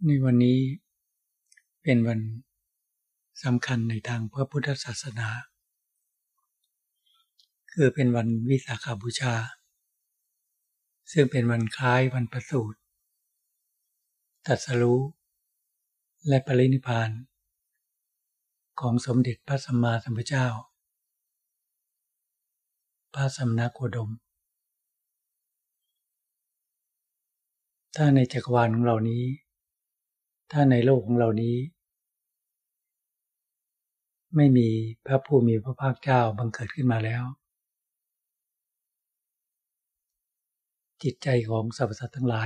ในวันนี้เป็นวันสำคัญในทางพระพุทธศาสนาคือเป็นวันวิสาขบูชาซึ่งเป็นวันคล้ายวันประสูติตรัสรู้และปรินิพพานของสมเด็จพระสัมมาสัมพุทธเจ้าพระสมณโคดมถ้าในจักรวาลของเรานี้ถ้าในโลกของเรานี้ไม่มีพระผู้มีพระภาคเจ้าบังเกิดขึ้นมาแล้วจิตใจของสรรพสัตว์ทั้งหลาย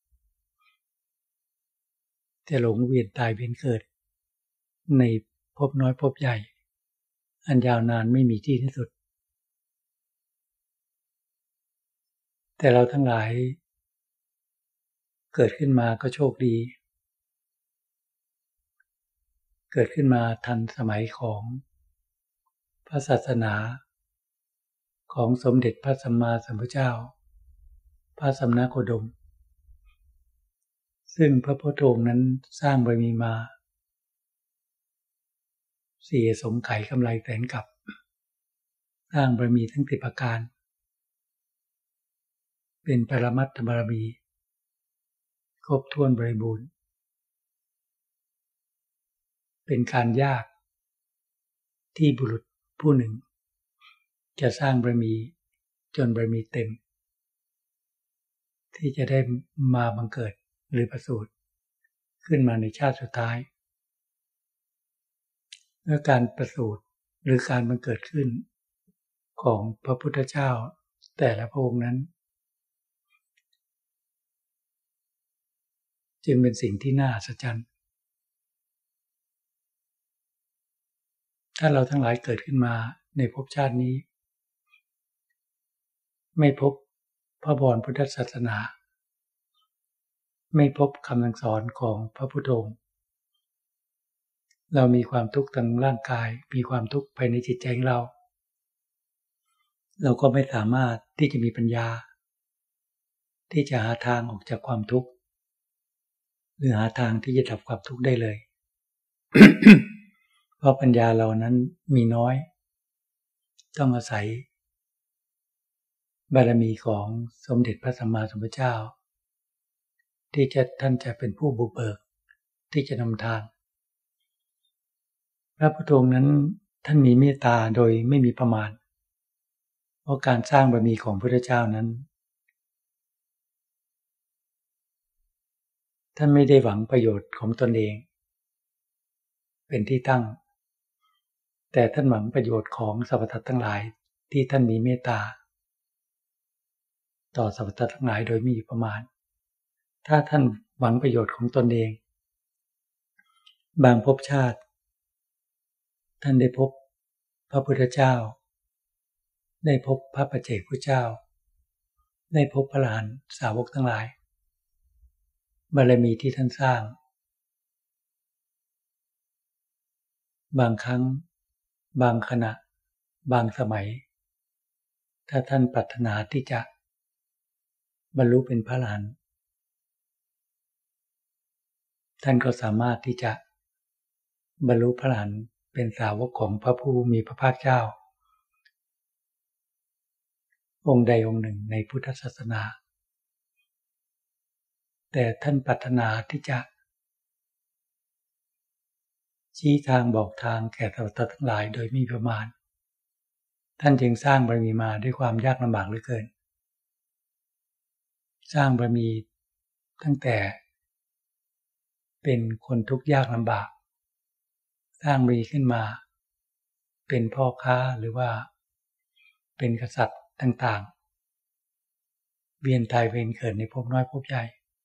จะหลงเวียนตายเวียนเกิดในภพน้อยภพใหญ่อันยาวนานไม่มีที่สิ้นสุดแต่เราทั้งหลายเกิดขึ้นมาก็โชคดีเกิดขึ้นมาทันสมัยของพระศาสนาของสมเด็จพระสัมมาสัมพุทธเจ้าพระสมณโคดมซึ่งพระพุทธองค์นั้นสร้างบารมีมาสี่สมไขกำไรแสนกับสร้างบารมีทั้ง10ประการเป็นปรมัตถบารมีครบถ้วนบริบูรณ์เป็นการยากที่บุรุษผู้หนึ่งจะสร้างบารมีจนบารมีเต็มที่จะได้มาบังเกิดหรือประสูติขึ้นมาในชาติสุดท้ายเมื่อการประสูติหรือการบังเกิดขึ้นของพระพุทธเจ้าแต่ละพระองค์นั้นจึงเป็นสิ่งที่น่าอัศจรรย์ถ้าเราทั้งหลายเกิดขึ้นมาในภพชาตินี้ไม่พบพระบรมพุทธศาสนาไม่พบคำสั่งสอนของพระพุทธองค์เรามีความทุกข์ทางร่างกายมีความทุกข์ภายในจิตใจของเราก็ไม่สามารถที่จะมีปัญญาที่จะหาทางออกจากความทุกข์หรือหาทางที่จะดับความทุกข์ได้เลย เพราะปัญญาเรานั้นมีน้อยต้องอาศัยบารมีของสมเด็จพระสัมมาสัมพุทธเจ้าที่ท่านจะเป็นผู้บุกเบิกที่จะนำทางพระพุทธองค์นั้นท่านมีเมตตาโดยไม่มีประมาณเพราะการสร้างบารมีของพระพุทธเจ้านั้นท่านไม่ได้หวังประโยชน์ของตนเองเป็นที่ตั้งแต่ท่านหวังประโยชน์ของสรรพสัตว์ทั้งหลายที่ท่านมีเมตตาต่อสรรพสัตว์ทั้งหลายโดยไม่มีประมาณถ้าท่านหวังประโยชน์ของตนเองบางภพชาติท่านได้พบพระพุทธเจ้าได้พบพระปัจเจกพุทธเจ้าได้พบพระอรหันตสาวกทั้งหลายบารมีที่ท่านสร้างบางครั้งบางขณะบางสมัยถ้าท่านปรารถนาที่จะบรรลุเป็นพระอรหันต์ท่านก็สามารถที่จะบรรลุพระอรหันต์เป็นสาวกของพระผู้มีพระภาคเจ้าองค์ใดองค์หนึ่งในพุทธศาสนาแต่ท่านปรารถนาที่จะชี้ทางบอกทางแก่สรรพสัตว์ทั้งหลายโดยไม่มีประมาณท่านจึงสร้างบารมีมาด้วยความยากลำบากเหลือเกินสร้างบารมีตั้งแต่เป็นคนทุกข์ยากลำบากสร้างบารมีขึ้นมาเป็นพ่อค้าหรือว่าเป็นกษัตริย์ต่างๆเวียนตายเวียนเกิดในภพน้อยภพใหญ่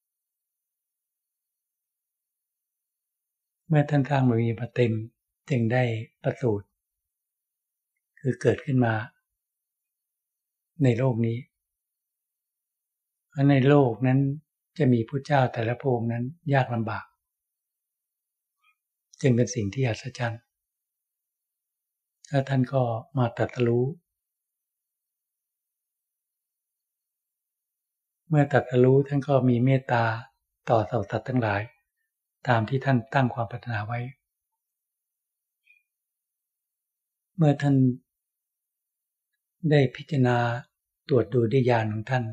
เมื่อท่านสร้างบารมีมาเต็มจึงได้ประสูติคือเกิดขึ้นมาในโลกนี้เพราะในโลกนั้นจะมีพระเจ้าแต่ละพระองค์นั้นยากลำบากจึงเป็นสิ่งที่อัศจรรย์แล้วท่านก็มาตรัสรู้เมื่อตรัสรู้ท่านก็มีเมตตาต่อสรรพสัตว์ทั้งหลายตามที่ท่านตั้งความปรารถนาไว้เมื่อท่านได้พิจารณาตรวจดูด้วยญาณของท่าน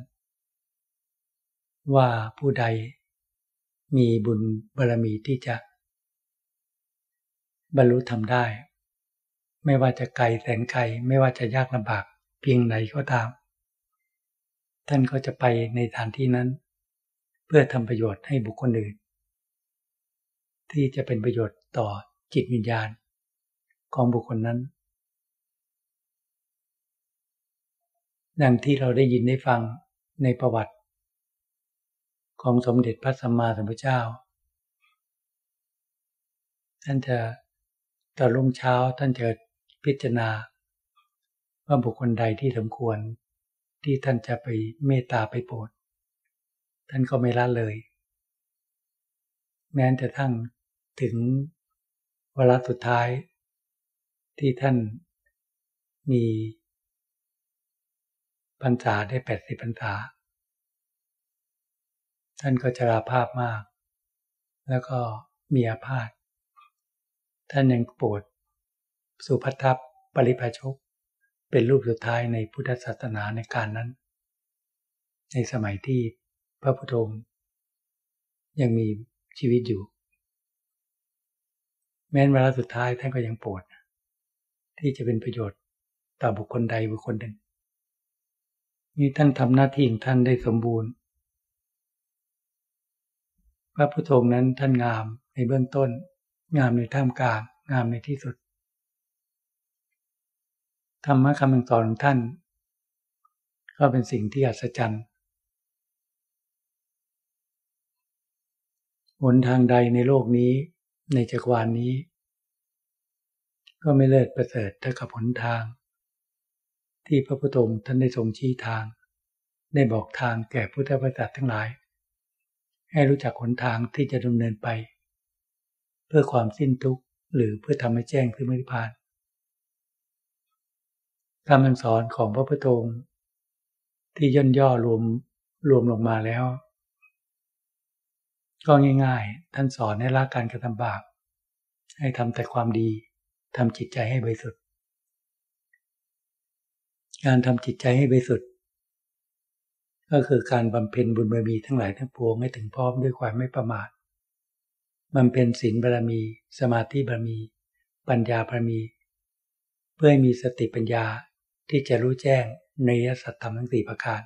ว่าผู้ใดมีบุญบารมีที่จะบรรลุธรรมได้ไม่ว่าจะไกลแสนไกลไม่ว่าจะยากลำบากเพียงไหนก็ตามท่านก็จะไปในสถานที่นั้นเพื่อทำประโยชน์ให้บุคคลอื่นที่จะเป็นประโยชน์ต่อจิตวิญญาณของบุคคลนั้นดังที่เราได้ยินได้ฟังในประวัติของสมเด็จพระสัมมาสัมพุทธเจ้าท่านจะตอนรุ่งเช้าท่านจะพิจารณาว่าบุคคลใดที่สมควรที่ท่านจะไปเมตตาไปโปรดท่านก็ไม่ละเลยแม้แต่ทั้งถึงวาระสุดท้ายที่ท่านมีพรรษาได้80พรรษาท่านก็ชราภาพมากแล้วก็มีอาพาธท่านยังโปรดสุภัททปริภาชกเป็นรูปสุดท้ายในพุทธศาสนาในการนั้นในสมัยที่พระพุทธองค์ยังมีชีวิตอยู่แม้เวลาสุดท้ายท่านก็ยังโปรดที่จะเป็นประโยชน์ต่อบุคคลใดบุคคลหนึ่งนี่ท่านทำหน้าที่ของท่านได้สมบูรณ์พระพุทธองค์นั้นท่านงามในเบื้องต้นงามในท่ามกลางงามในที่สุดธรรมะคำสอนของท่านก็เป็นสิ่งที่อัศจรรย์หนทางใดในโลกนี้ในจักรวาลนี้ก็ไม่เลิศประเสริฐเท่ากับหนทางที่พระพุทธองค์ท่านได้ทรงชี้ทางได้บอกทางแก่พุทธบริษัททั้งหลายให้รู้จักหนทางที่จะดำเนินไปเพื่อความสิ้นทุกข์หรือเพื่อทำให้แจ้งซึ่งนิพพานคำสอนของพระพุทธองค์ที่ย่นย่อรวมลงมาแล้วก็ง่ายๆท่านสอนให้ละการกระทำบาปให้ทำแต่ความดีทำจิตใจให้บริสุทธิ์การทำจิตใจให้บริสุทธิ์ก็คือการบำเพ็ญบุญบารมีทั้งหลายทั้งปวงให้ถึงพร้อมด้วยความไม่ประมาทบำเพ็ญศีลบารมีสมาธิบารมีปัญญาบารมีเพื่อให้มีสติปัญญาที่จะรู้แจ้งในอริยสัจธรรมทั้ง4ประการ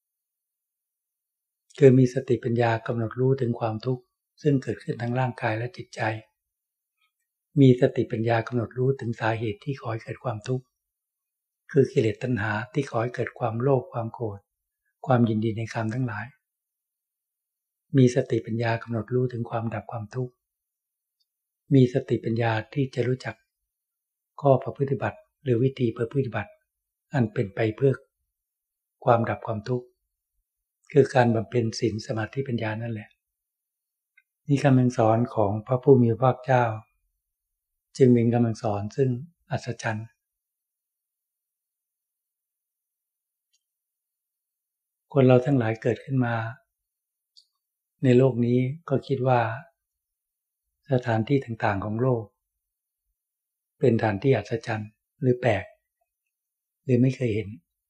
คือมีสติปัญญากำหนดรู้ถึงความทุกข์ซึ่งเกิดขึ้นทั้งร่างกายและจิตใจมีสติปัญญากำหนดรู้ถึงสาเหตุที่ก่อให้เกิดความทุกข์คือกิเลสตัณหาที่ก่อให้เกิดความโลภความโกรธความยินดีในกามทั้งหลายมีสติปัญญากำหนดรู้ถึงความดับความทุกข์มีสติปัญญาที่จะรู้จักข้อประพฤติบัติหรือวิธีประพฤติบัติอันเป็นไปเพื่อความดับความทุกข์คือการบำเพ็ญศีลสมาธิปัญญานั่นแหละนี่คำสอนของพระผู้มีพระภาคเจ้าจึงเป็นคำสอนซึ่งอัศจรรย์คนเราทั้งหลายเกิดขึ้นมาในโลกนี้ก็คิดว่าสถานที่ต่างๆของโลกเป็นสถานที่อัศจรรย์หรือแปลกหรือไม่เคยเห็น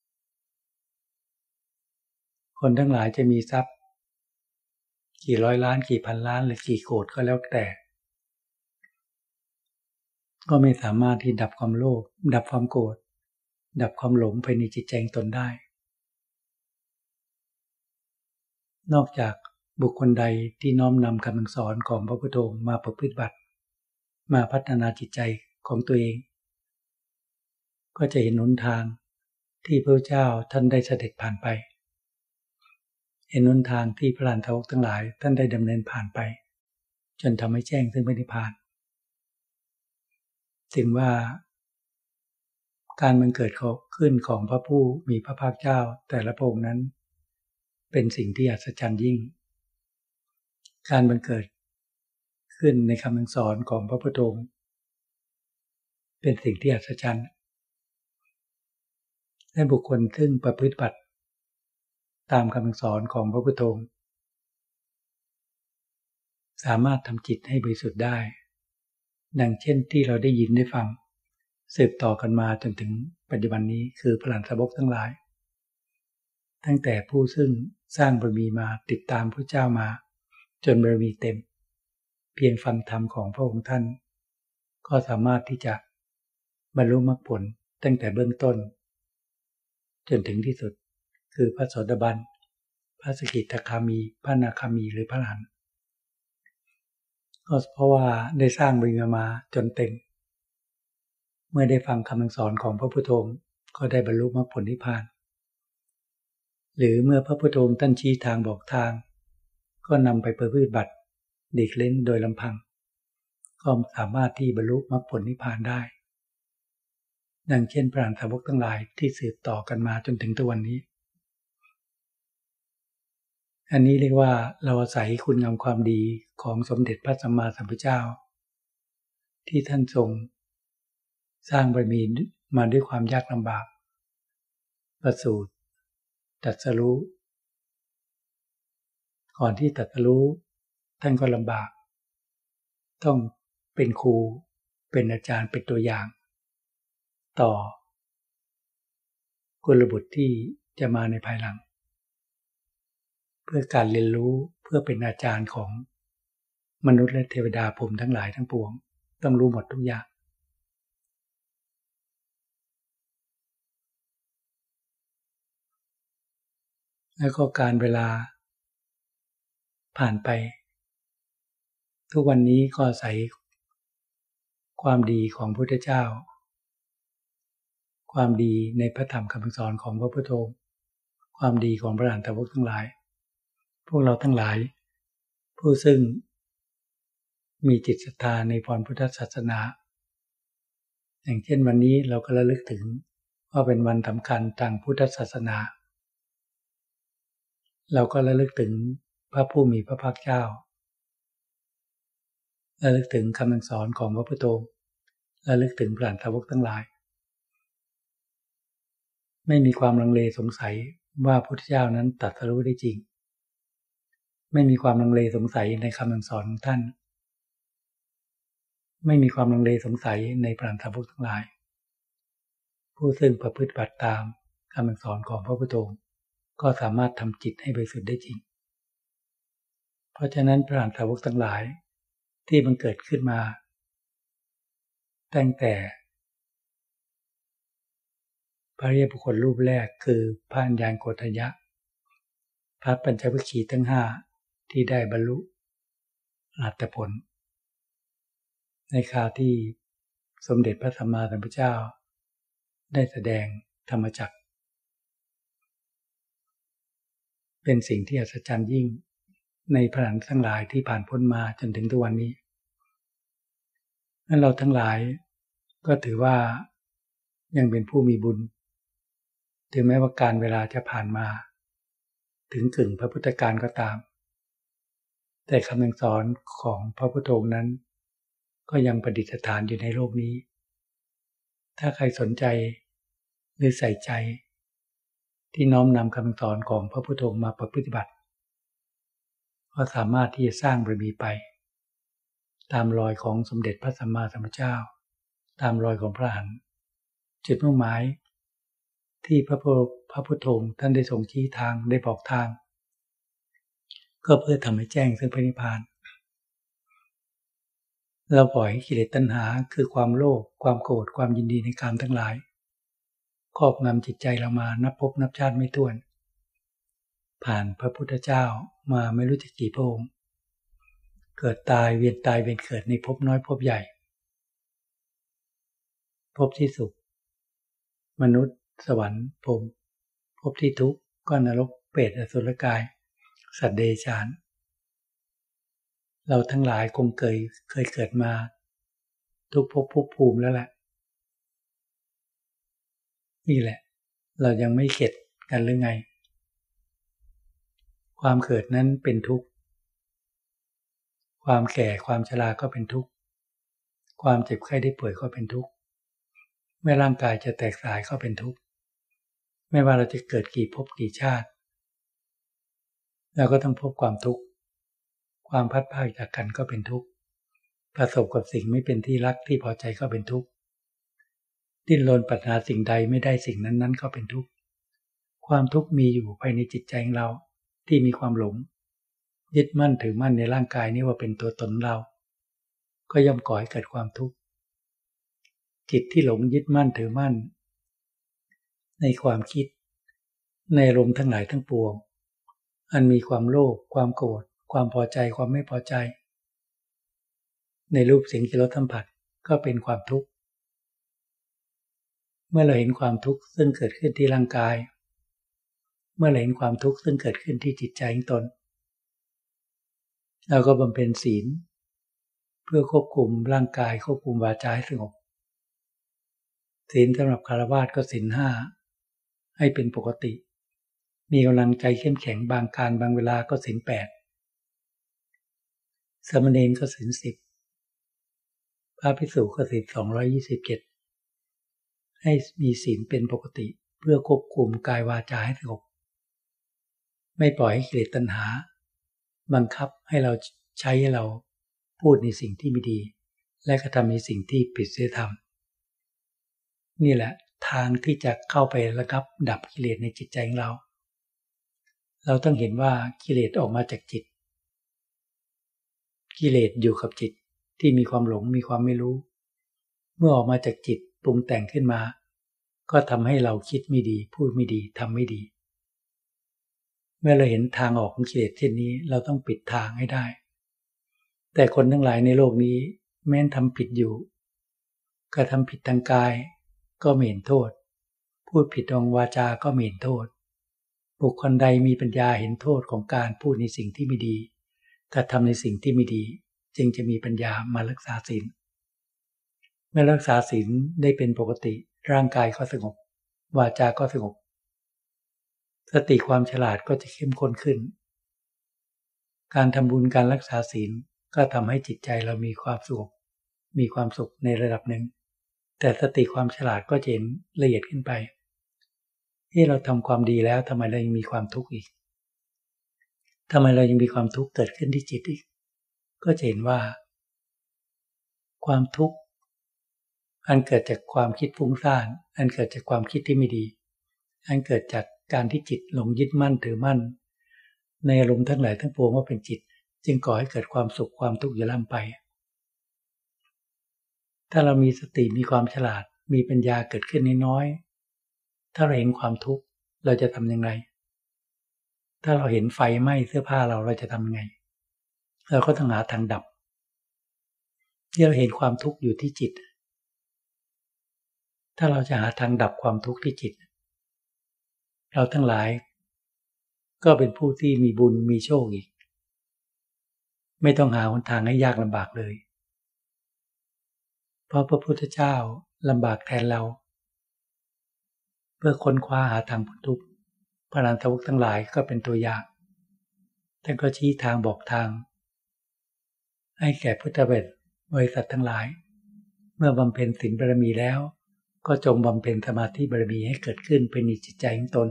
คนทั้งหลายจะมีทรัพย์กี่ร้อยล้านกี่พันล้านหรือกี่โกฏก็แล้วแต่ก็ไม่สามารถที่ดับความโลภดับความโกรธดับความหลงภายในจิตใจของตนได้นอกจากบุคคลใดที่น้อมนำคำสอนของพระพุทธองค์มาประพฤติบัติมาพัฒนาจิตใจของตัวเองก็จะเห็นหนทางที่พระเจ้าท่านได้เสด็จผ่านไปเห็นหนทางที่พระอรหันตสาวกทั้งหลายท่านได้ดำเนินผ่านไปจนทำให้แจ้งซึ่งพระนิพพานถึงว่าการบังเกิดขึ้นของพระผู้มีพระภาคเจ้าแต่ละพระองค์นั้นเป็นสิ่งที่อัศจรรย์ยิ่งการบังเกิดขึ้นในคำสอนของพระพุทธองค์เป็นสิ่งที่อัศจรรย์และบุคคลซึ่งประพฤติบัติตามคำสอนของพระพุทธองค์สามารถทำจิตให้บริสุทธิ์ได้ดังเช่นที่เราได้ยินได้ฟังสืบต่อกันมาจนถึงปัจจุบันนี้คือพระอรหันตสาวกทั้งหลายตั้งแต่ผู้ซึ่งสร้างบารมีมาติดตามพระเจ้ามาจนบารมีเต็มเพียงฟังธรรมของพระองค์ท่านก็สามารถที่จะบรรลุมรรคผลตั้งแต่เบื้องต้นจนถึงที่สุดคือพระโสดาบันพระสกิทาคามีพระอนาคามีหรือพระอรหันต์ก็เพราะว่าได้สร้างบารมีมาจนเต็มเมื่อได้ฟังคำสอนของพระพุทธองค์ก็ได้บรรลุมรรคผลนิพพานหรือเมื่อพระพุทธองค์ท่านชี้ทางบอกทางก็นำไปปฏิบัติหลีกเล่นโดยลำพังก็สามารถที่บรรลุมรรคผลนิพพานได้ดังเช่นพระอรหันตสาวกทั้งหลายที่สืบต่อกันมาจนถึงทุกวันนี้อันนี้เรียกว่าเราอาศัยคุณงามความดีของสมเด็จพระสัมมาสัมพุทธเจ้าที่ท่านทรงสร้างบารมีมาด้วยความยากลำบากประสูติตรัสรู้ก่อนที่ตรัสรู้ท่านก็ลำบากต้องเป็นครูเป็นอาจารย์เป็นตัวอย่างต่อกุลบุตรที่จะมาในภายหลังเพื่อการเรียนรู้เพื่อเป็นอาจารย์ของมนุษย์และเทวดาพรหมทั้งหลายทั้งปวงต้องรู้หมดทุกอย่างแล้วก็การเวลาผ่านไปทุกวันนี้ก็อาศัยความดีของพระพุทธเจ้าความดีในพระธรรมคำสอนของพระพุทธองค์ความดีของพระอรหันตสาวกทั้งหลายพวกเราทั้งหลายผู้ซึ่งมีจิตศรัทธาในพรพุทธศาสนาอย่างเช่นวันนี้เราก็ระลึกถึงว่าเป็นวันสำคัญทางพุทธศาสนาเราก็ระลึกถึงพระผู้มีพระภาคเจ้าระลึกถึงคำสอนของพระพุทธองค์ระลึกถึงพระอรหันตสาวกทั้งหลายไม่มีความลังเลสงสัยว่าพระพุทธเจ้านั้นตรัสรู้ได้จริงไม่มีความลังเลสงสัยในคำสอนของท่านไม่มีความลังเลสงสัยในพระอรหันตสาวกทั้งหลายผู้ซึ่งประพฤติปฏิบัติตามคำสอนของพระพุทธองค์ก็สามารถทำจิตให้บริสุทธิ์ได้จริงเพราะฉะนั้นพระอรหันตสาวกทั้งหลายที่มันเกิดขึ้นมาตั้งแต่พระอริยบุคคลรูปแรกคือพระอัญญาณโกฏัญญะพระปัญจวัคคีย์ทั้งห้าที่ได้บรรลุอรหัตผลในคราวที่สมเด็จพระสัมมาสัมพุทธเจ้าได้แสดงธรรมจักรเป็นสิ่งที่อัศจรรย์ยิ่งในพระอรหันต์ทั้งหลายที่ผ่านพ้นมาจนถึงทุกวันนี้นั้นเราทั้งหลายก็ถือว่ายังเป็นผู้มีบุญถึงแม้ว่าการเวลาจะผ่านมาถึงกึ่งพระพุทธกาลก็ตามแต่คำสอนของพระพุทธองค์นั้นก็ยังประดิษฐานอยู่ในโลกนี้ถ้าใครสนใจหรือใส่ใจที่น้อมนำคำสอนของพระพุทธองค์มาปฏิบัติก็สามารถที่จะสร้างบารมีไปตามรอยของสมเด็จพระสัมมาสัมพุทธเจ้าตามรอยของพระอรหันต์จุดมุ่งหมายที่พระพุทธองค์ท่านได้ทรงชี้ทางได้บอกทางก็เพื่อทำให้แจ้งซึ่งพระนิพพานเราปล่อยให้กิเลสตัณหาคือความโลภความโกรธความยินดีในกามทั้งหลายครอบงำจิตใจเรามานับภพนับชาติไม่ถ้วนผ่านพระพุทธเจ้ามาไม่รู้จักกี่พระองค์เกิดตายเวียนตายเวียนเกิดในภพน้อยภพใหญ่ภพที่สุขมนุษย์สวรรค์พรหมภพที่ทุกข์ก็นรกเปรตอสุรกายสัตว์เดรัจฉานเราทั้งหลายคงเคยเกิดมาทุกภพทุกภูมิแล้วแหละนี่แหละเรายังไม่เข็ดกันหรือไงความเกิดนั้นเป็นทุกข์ความแก่ความชราก็เป็นทุกข์ความเจ็บไข้ได้ป่วยก็เป็นทุกข์เมื่อร่างกายจะแตกสลายก็เป็นทุกข์ไม่ว่าเราจะเกิดกี่ภพกี่ชาติเราก็ต้องพบความทุกข์ความพัดพรากจากกันก็เป็นทุกข์ประสบกับสิ่งไม่เป็นที่รักที่พอใจก็เป็นทุกข์ดิ้นรนปรารถนาสิ่งใดไม่ได้สิ่งนั้นก็เป็นทุกข์ความทุกข์มีอยู่ภายในจิตใจของเราที่มีความหลงยึดมั่นถือมั่นในร่างกายนี้ว่าเป็นตัวตนเราก็ย่อมก่อให้เกิดความทุกข์จิตที่หลงยึดมั่นถือมั่นในความคิดในอารมณ์ทั้งหลายทั้งปวงอันมีความโลภความโกรธความพอใจความไม่พอใจในรูปเสียงกลิ่นรสสัมผัสก็เป็นความทุกข์เมื่อเราเห็นความทุกข์ซึ่งเกิดขึ้นที่ร่างกายเมื่อเราเห็นความทุกข์ซึ่งเกิดขึ้นที่จิตใจของตนเราก็บำเพ็ญศีลเพื่อควบคุมร่างกายควบคุมวาจาให้สงบศีลสำหรับฆราวาสก็ศีล 5ให้เป็นปกติมีกำลังใจเข้มแข็งบางการบางเวลาก็ศีล 8สามเณรก็ศีล 10พระภิกษุก็ศีล 227ให้มีศีลเป็นปกติเพื่อควบคุมกายวาจาให้สงบไม่ปล่อยให้กิเลสตัณหาบังคับให้เราใช้ให้เราพูดในสิ่งที่ไม่ดีและกระทำในสิ่งที่ผิดศีลธรรมนี่แหละทางที่จะเข้าไประงับดับกิเลสในจิตใจของเราต้องเห็นว่ากิเลสออกมาจากจิตกิเลสอยู่กับจิตที่มีความหลงมีความไม่รู้เมื่อออกมาจากจิตปรุงแต่งขึ้นมาก็ทำให้เราคิดไม่ดีพูดไม่ดีทำไม่ดีเมื่อเราเห็นทางออกของกิเลสเช่นนี้เราต้องปิดทางให้ได้แต่คนทั้งหลายในโลกนี้แม้นทำผิดอยู่กระทำผิดทางกายก็ไม่เห็นโทษพูดผิดทางวาจาก็ไม่เห็นโทษบุคคลใดมีปัญญาเห็นโทษของการพูดในสิ่งที่ไม่ดีกระทำในสิ่งที่ไม่ดีจึงจะมีปัญญามารักษาศีลเมื่อรักษาศีลได้เป็นปกติร่างกายก็สงบวาจาก็สงบสติความฉลาดก็จะเข้มข้นขึ้นการทำบุญการรักษาศีลก็ทำให้จิตใจเรามีความสุขในระดับหนึ่งแต่สติความฉลาดก็จะเห็นละเอียดขึ้นไปที่เราทำความดีแล้วทำไมเรายังมีความทุกข์อีกทำไมเรายังมีความทุกข์เกิดขึ้นที่จิตอีกก็จะเห็นว่าความทุกข์อันเกิดจากความคิดฟุ้งซ่านอันเกิดจากความคิดที่ไม่ดีอันเกิดจากการที่จิตหลงยึดมั่นถือมั่นในอารมณ์ทั้งหลายทั้งปวงว่าเป็นจิตจึงก่อให้เกิดความสุขความทุกข์อยู่ล่ำไปถ้าเรามีสติมีความฉลาดมีปัญญาเกิดขึ้นน้อยๆถ้าเราเห็นความทุกข์เราจะทำยังไงถ้าเราเห็นไฟไหม้เสื้อผ้าเราจะทำยังไงเราก็ต้องหาทางดับที่เราเห็นความทุกข์อยู่ที่จิตถ้าเราจะหาทางดับความทุกข์ที่จิตเราทั้งหลายก็เป็นผู้ที่มีบุญมีโชคอีกไม่ต้องหาหนทางให้ยากลำบากเลยเพราะพระพุทธเจ้าลำบากแทนเราเพื่อค้นคว้าหาทางพ้นทุกข์พระอรหันตสาวกทั้งหลายก็เป็นตัวอย่างท่านก็ชี้ทางบอกทางให้แก่พุทธบริษัททั้งหลายเมื่อบำเพ็ญศีลบารมีแล้วก็จงบำเพ็ญสมาธิบารมีให้เกิดขึ้นเป็นจิตใจของตน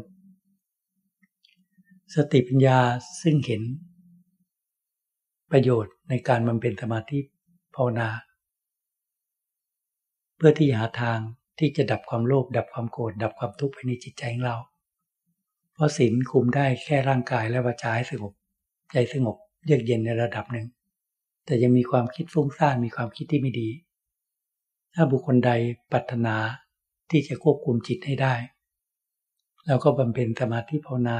สติปัญญาซึ่งเห็นประโยชน์ในการบำเพ็ญสมาธิภาวนาเพื่อที่จะหาทางที่จะดับความโลภดับความโกรธดับความทุกข์ภายในจิตใจของเราเพราะศีลคุมได้แค่ร่างกายและวาจาให้สงบใจสงบเยือกเย็นในระดับหนึ่งแต่ยังมีความคิดฟุ้งซ่านมีความคิดที่ไม่ดีถ้าบุคคลใดปรารถนาที่จะควบคุมจิตให้ได้เราก็บำเพ็ญสมาธิภาวนา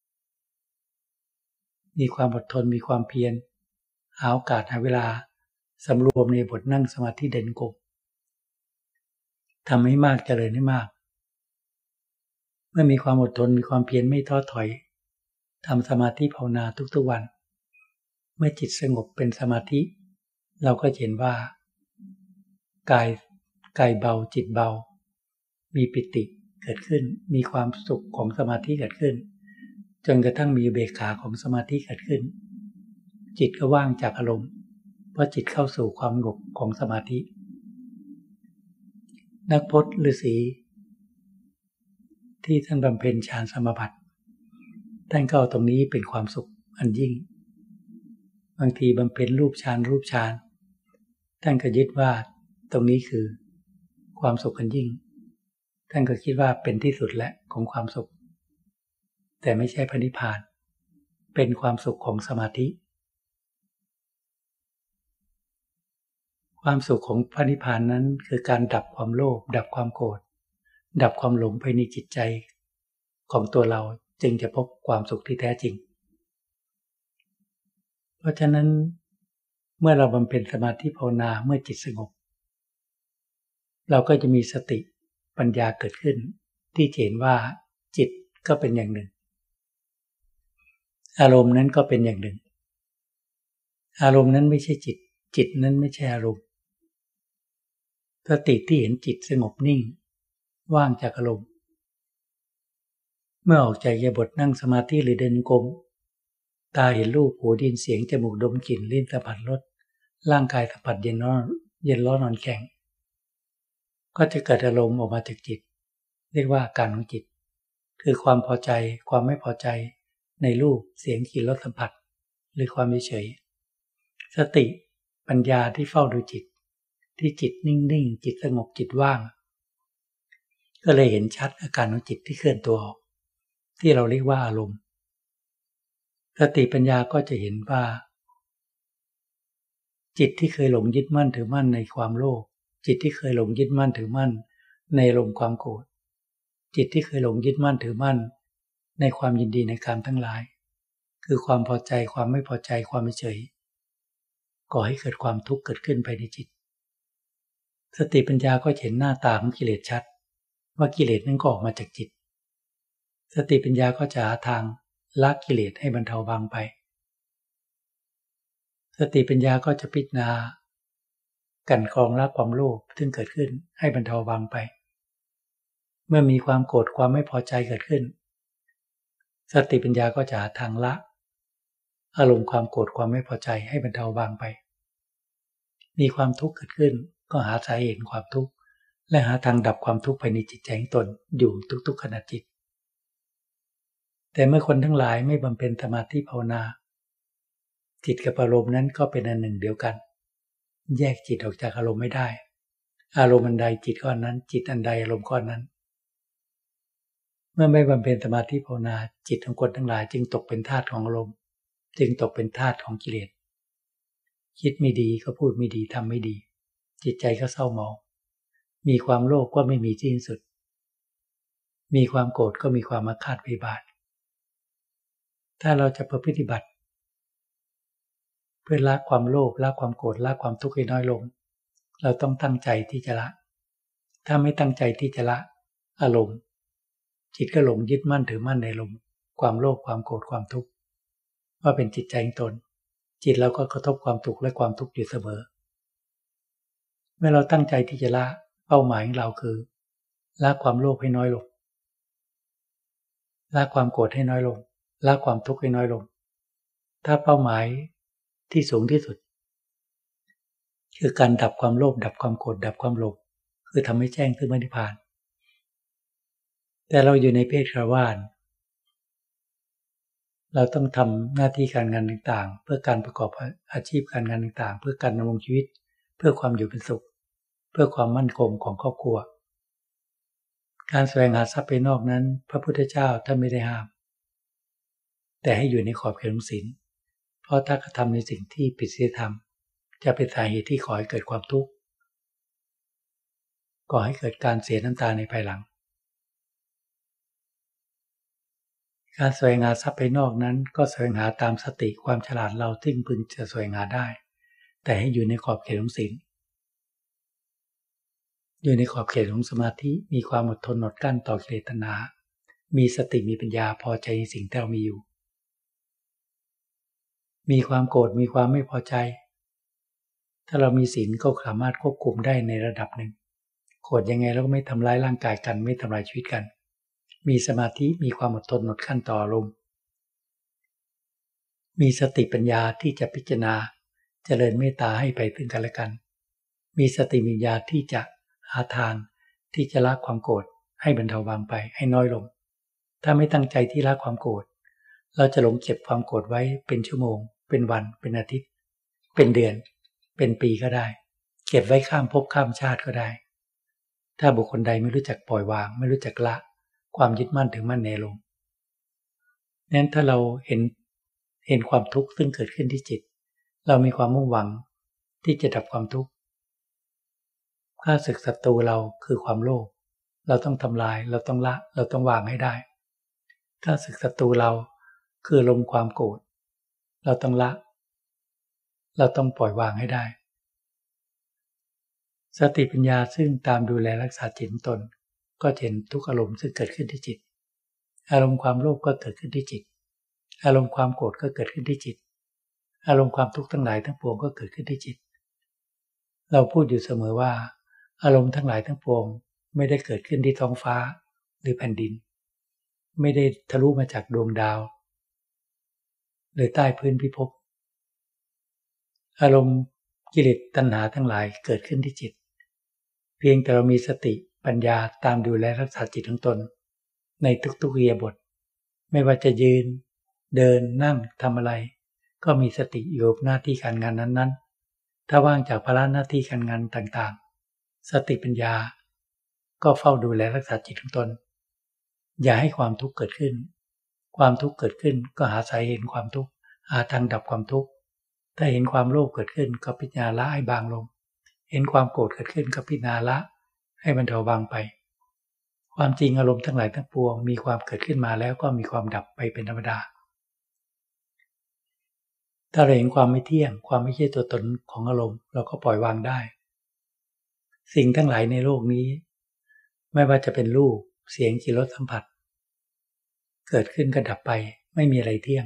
มีความอดทนมีความเพียรหาโอกาสหาเวลาสำรวมในบทนั่งสมาธิเด่นกบทำให้มากเจริญให้มากเมื่อมีความอดทนมีความเพียรไม่ท้อถอยทำสมาธิภาวนาทุกๆวันเมื่อจิตสงบเป็นสมาธิเราก็เห็นว่ากายเบาจิตเบามีปิติเกิดขึ้นมีความสุขของสมาธิเกิดขึ้นจนกระทั่งมีอุเบกขาของสมาธิเกิดขึ้นจิตก็ว่างจากอารมณ์เพราะจิตเข้าสู่ความสงบของสมาธินักพจน์ฤาษีที่ท่านบำเพ็ญฌานสมาบัติท่านก็เอาตรงนี้เป็นความสุขอันยิ่งบางทีบำเพ็ญรูปฌานท่านก็ยึดว่าตรงนี้คือความสุขอันยิ่งท่านก็คิดว่าเป็นที่สุดและของความสุขแต่ไม่ใช่พระนิพพานเป็นความสุขของสมาธิความสุขของพระนิพพานนั้นคือการดับความโลภดับความโกรธดับความหลงภายในจิตใจของตัวเราจึงจะพบความสุขที่แท้จริงเพราะฉะนั้นเมื่อเราบำเพ็ญสมาธิภาวนาเมื่อจิตสงบเราก็จะมีสติปัญญาเกิดขึ้นที่เห็นว่าจิตก็เป็นอย่างหนึ่งอารมณ์นั้นก็เป็นอย่างหนึ่งอารมณ์นั้นไม่ใช่จิตจิตนั้นไม่ใช่อารมณ์สติที่เห็นจิตสงบนิ่งว่างจากอารมณ์เมื่อออกจากอิริยาบถนั่งสมาธิหรือเดินกรมตาเห็นรูปหูได้ยินเสียงจมูกดมกลิ่นลิ้นสัมผัสรสร่างกายสัมผัสเย็นร้อนอ่อนแข็งก็จะเกิดอารมณ์ออกมาจากจิตเรียกว่าอาการของจิตคือความพอใจความไม่พอใจในรูปเสียงกลิ่นรสสัมผัสหรือความเฉยสติปัญญาที่เฝ้าดูจิตที่จิตนิ่งๆจิตสงบจิตว่างก็เลยเห็นชัดอาการของจิตที่เคลื่อนตัวออกที่เราเรียกว่าอารมณ์สติปัญญาก็จะเห็นว่าจิตที่เคยหลงยึดมั่นถือมั่นในความโลภจิตที่เคยหลงยึดมั่นถือมั่นในอารมณ์ความโกรธจิตที่เคยหลงยึดมั่นถือมั่นในความยินดีในกามทั้งหลายคือความพอใจความไม่พอใจความเฉยก่อให้เกิดความทุกข์เกิดขึ้นภายในจิตสติปัญญาก็เห็นหน้าตาของกิเลสชัดว่ากิเลสนั้นก็ออกมาจากจิตสติปัญญาก็จะหาทางละกิเลสให้บรรเทาเบาไปสติปัญญาก็จะพิจารณากลั่นกรองละความโลภซึ่งเกิดขึ้นให้บรรเทาเบาไปเมื่อมีความโกรธความไม่พอใจเกิดขึ้นสติปัญญาก็จะหาทางละอารมณ์ความโกรธความไม่พอใจให้บรรเทาเบาไปมีความทุกข์เกิดขึ้นก็หาสาเหตุความทุกข์และหาทางดับความทุกข์ภายในจิตใจของตนอยู่ทุกๆขณะจิตแต่เมื่อคนทั้งหลายไม่บำเพ็ญสมาธิภาวนาจิตกับอารมณ์นั้นก็เป็นอันหนึ่งเดียวกันแยกจิตออกจากอารมณ์ไม่ได้อารมณ์อันใดจิตก้อนนั้นจิตอันใดอารมณ์ก้อนนั้นเมื่อไม่บำเพ็ญสมาธิภาวนาจิตของคนทั้งหลายจึงตกเป็นทาสของอารมณ์จึงตกเป็นทาสของกิเลสคิดไม่ดีก็พูดไม่ดีทำไม่ดีจิตใจก็เศร้าหมองมีความโลภก็ไม่มีที่สิ้นสุดมีความโกรธก็มีความอาฆาตพยาบาทถ้าเราจะปฏิบัติเพื่อละความโลภละความโกรธละความทุกข์ให้น้อยลงเราต้องตั้งใจที่จะละถ้าไม่ตั้งใจที่จะละอารมณ์จิตก็หลงยึดมั่นถือมั่นในอารมณ์ความโลภความโกรธความทุกข์ว่าเป็นจิตใจของตนจิตเราก็กระทบความทุกข์และความทุกข์อยู่เสมอเมื่อเราตั้งใจที่จะละเป้าหมายของเราคือละความโลภให้น้อยลงละความโกรธให้น้อยลงละความทุกข์ให้น้อยลงถ้าเป้าหมายที่สูงที่สุดคือการดับความโลภดับความโกรธดับความหลงคือทำให้แจ้งซึ่งพระนิพพานแต่เราอยู่ในเพศคฤหัสถ์เราต้องทำหน้าที่การงานต่างๆเพื่อการประกอบอาชีพการงานต่างๆเพื่อการดำรงชีวิตเพื่อความอยู่เป็นสุขเพื่อความมั่นคงของครอบครัวการแสวงหาทรัพย์ภายนอกนั้นพระพุทธเจ้าท่านไม่ได้ห้ามแต่ให้อยู่ในขอบเขตของศีลเพราะถ้ากระทำในสิ่งที่ผิดศีลธรรมจะเป็นสาเหตุที่ก่อให้เกิดความทุกข์ก่อให้เกิดการเสียน้ำตาในภายหลังการแสวงหาทรัพย์ภายนอกนั้นก็แสวงหาตามสติความฉลาดเราที่พึงจะแสวงหาได้แต่ให้อยู่ในขอบเขตของศีลอยู่ในขอบเขตของสมาธิมีความอดทนอดกลั้นต่อกิเลสตัณหามีสติมีปัญญาพอใจในสิ่งที่เรามีอยู่มีความโกรธมีความไม่พอใจถ้าเรามีศีลก็สามารถควบคุมได้ในระดับหนึ่งโกรธยังไงเราก็ไม่ทำร้ายร่างกายกันไม่ทำลายชีวิตกันมีสมาธิมีความอดทนอดกลั้นต่ออารมณ์มีสติปัญญาที่จะพิจารณาเจริญเมตตาให้ไปถึงกันและกันมีสติปัญญาที่จะหาทางที่จะละความโกรธให้บรรเทาเบาไปให้น้อยลงถ้าไม่ตั้งใจที่ละความโกรธเราจะหลงเก็บความโกรธไว้เป็นชั่วโมงเป็นวันเป็นอาทิตย์เป็นเดือนเป็นปีก็ได้เก็บไว้ข้ามภพข้ามชาติก็ได้ถ้าบุคคลใดไม่รู้จักปล่อยวางไม่รู้จักละความยึดมั่นถือมั่นในอารมณ์นั้นถ้าเราเห็นความทุกข์ซึ่งเกิดขึ้นที่จิตเรามีความมุ่งหวังที่จะดับความทุกข์ข้าศึกศัตรูเราคือความโลภเราต้องทำลายเราต้องละเราต้องวางให้ได้ข้าศึกศัตรูเราคือลมความโกรธเราต้องละเราต้องปล่อยวางให้ได้สติปัญญาซึ่งตามดูแลรักษาจิตตนก็เห็นทุกอารมณ์ซึ่งเกิดขึ้นที่จิตอารมณ์ความโลภก็เกิดขึ้นที่จิตอารมณ์ความโกรธก็เกิดขึ้นที่จิตอารมณ์ความทุกข์ทั้งหลายทั้งปวงก็เกิดขึ้นที่จิตเราพูดอยู่เสมอว่าอารมณ์ทั้งหลายทั้งปวงไม่ได้เกิดขึ้นที่ท้องฟ้าหรือแผ่นดินไม่ได้ทะลุมาจากดวงดาวหรือใต้พื้นพิภพอารมณ์กิเลสตัณหาทั้งหลายเกิดขึ้นที่จิตเพียงแต่เรามีสติปัญญาตามดูแลรักษาจิตของตนในทุกๆอิริยาบถไม่ว่าจะยืนเดินนั่งทำอะไรก็มีสติอยู่กับหน้าที่การงานนั้นๆถ้าว่างจากภาระหน้าที่การงานต่างๆสติปัญญาก็เฝ้าดูแลรักษาจิตของตนอย่าให้ความทุกข์เกิดขึ้นความทุกข์เกิดขึ้นก็หาสาเหตุเห็นความทุกข์หาทางดับความทุกข์ถ้าเห็นความโลภเกิดขึ้นก็พิจารณาละให้บางลงเห็นความโกรธเกิดขึ้นก็พิจารณาละให้บรรเทาบางไปความจริงอารมณ์ทั้งหลายทั้งปวงมีความเกิดขึ้นมาแล้วก็มีความดับไปเป็นธรรมดาถ้าเราเห็นความไม่เที่ยงความไม่ใช่ตัวตนของอารมณ์เราก็ปล่อยวางได้สิ่งทั้งหลายในโลกนี้ไม่ว่าจะเป็นรูปเสียงกลิ่นรสสัมผัสเกิดขึ้นก็ดับไปไม่มีอะไรเที่ยง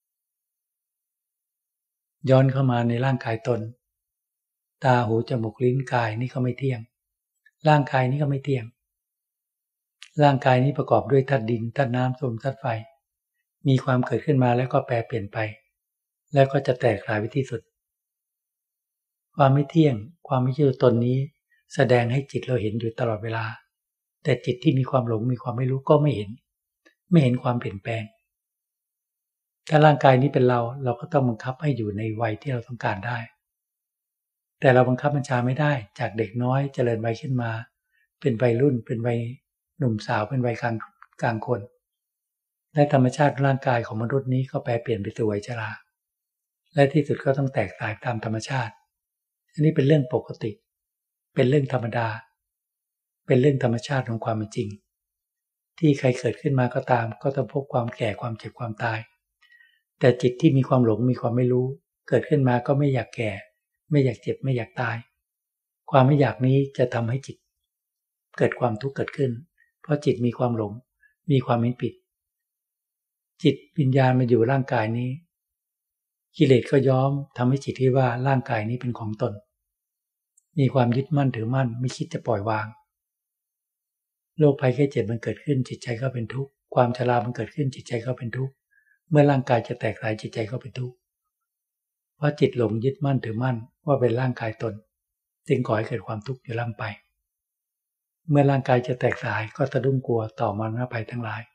ย้อนเข้ามาในร่างกายตนตาหูจมูกลิ้นกายนี่ก็ไม่เที่ยงร่างกายนี้ก็ไม่เที่ยงร่างกายนี้ประกอบด้วยธาตุดินธาตุน้ำลมธาตุไฟมีความเกิดขึ้นมาแล้วก็แปรเปลี่ยนไปแล้วก็จะแตกสลายไปที่สุดความไม่เที่ยงความไม่ใช่ตัวตนนี้แสดงให้จิตเราเห็นอยู่ตลอดเวลาแต่จิตที่มีความหลงมีความไม่รู้ก็ไม่เห็นความเปลี่ยนแปลงถ้าร่างกายนี้เป็นเราก็ต้องบังคับให้อยู่ในวัยที่เราต้องการได้แต่เราบังคับบัญชาไม่ได้จากเด็กน้อยเจริญวัยขึ้นมาเป็นวัยรุ่นเป็นวัยหนุ่มสาวเป็นวัยกลางคนและธรรมชาติร่างกายของมนุษย์นี้ก็แปรเปลี่ยนไปสู่วัยชราและที่สุดก็ต้องแตกตายตามธรรมชาติอันนี้เป็นเรื่องปกติเป็นเรื่องธรรมดาเป็นเรื่องธรรมชาติของความเป็นจริงที่ใครเกิดขึ้นมาก็ตามก็ต้องพบความแก่ความเจ็บความตายแต่จิตที่มีความหลงมีความไม่รู้เกิดขึ้นมาก็ไม่อยากแก่ไม่อยากเจ็บไม่อยากตายความไม่อยากนี้จะทำให้จิตเกิดความทุกข์เกิดขึ้นเพราะจิตมีความหลงมีความเห็นผิดจิตวิญญาณมาอยู่ร่างกายนี้กิเลสก็ย้อมทำให้จิตคิดว่าร่างกายนี้เป็นของตนมีความยึดมั่นถือมั่นไม่คิดจะปล่อยวางโรคภัยไข้เจ็บมันเกิดขึ้นจิตใจก็เป็นทุกข์ความชรามันเกิดขึ้นจิตใจก็เป็นทุกข์เมื่อร่างกายจะแตกสลายจิตใจก็เป็นทุกข์เพราะจิตหลงยึดมั่นถือมั่นว่าเป็นร่างกายตนจึงก่อให้เกิดความทุกข์อยู่ล่ำไปเมื่อร่างกายจะแตกสลายก็สะดุ้งกลัวต่อมรณะภัยทั้งหลาย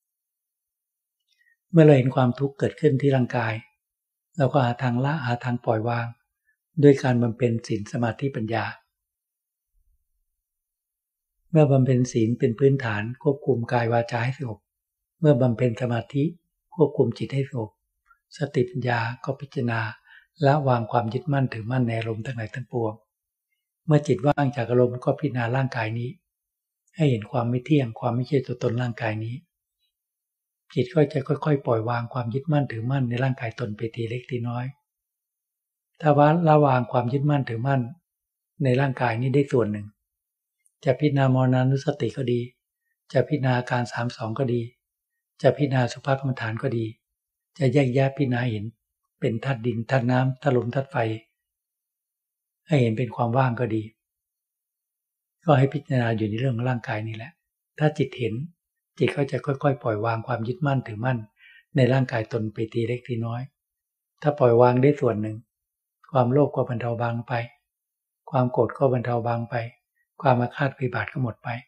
เมื่อเราเห็นความทุกข์เกิดขึ้นที่ร่างกายเราก็หาทางละหาทางปล่อยวางด้วยการบำเพ็ญศีลสมาธิปัญญาเมื่อบำเพ็ญศีลเป็นพื้นฐานควบคุมกายวาจาให้สงบเมื่อบำเพ็ญสมาธิควบคุมจิตให้สงบสติปัญญาก็พิจารณาละวางความยึดมั่นถือมั่นในอารมณ์ทั้งหลายทั้งปวงเมื่อจิตว่างจากอารมณ์ก็พิจารณาร่างกายนี้ให้เห็นความไม่เที่ยงความไม่ใช่ตัวตนร่างกายนี้จิตก็จะค่อยๆปล่อยวางความยึดมั่นถือมั่นในร่างกายตนไปทีเล็กทีน้อยถ้าว่าละวางความยึดมั่นถือมั่นในร่างกายนี้ได้ส่วนหนึ่งจะพิจารณามรณานุสติก็ดีจะพิจารณาการ32ก็ดีจะพิจารณาสุภกรรมฐานก็ดีจะแยกแยะพิจารณาเห็นเป็นธาตุดินธาตุน้ำธาตุลมธาตุไฟให้เห็นเป็นความว่างก็ดีก็ให้พิจารณาอยู่ในเรื่องร่างกายนี่แหละถ้าจิตเห็นจิตก็จะค่อยๆปล่อยวางความยึดมั่นถือมั่นในร่างกายตนไปทีเล็กทีน้อยถ้าปล่อยวางได้ส่วนหนึ่งความโลภก็บรรเทาบางไปความโกรธก็บรรเทาบางไปความอาฆาตพยาบาทก็หมดไป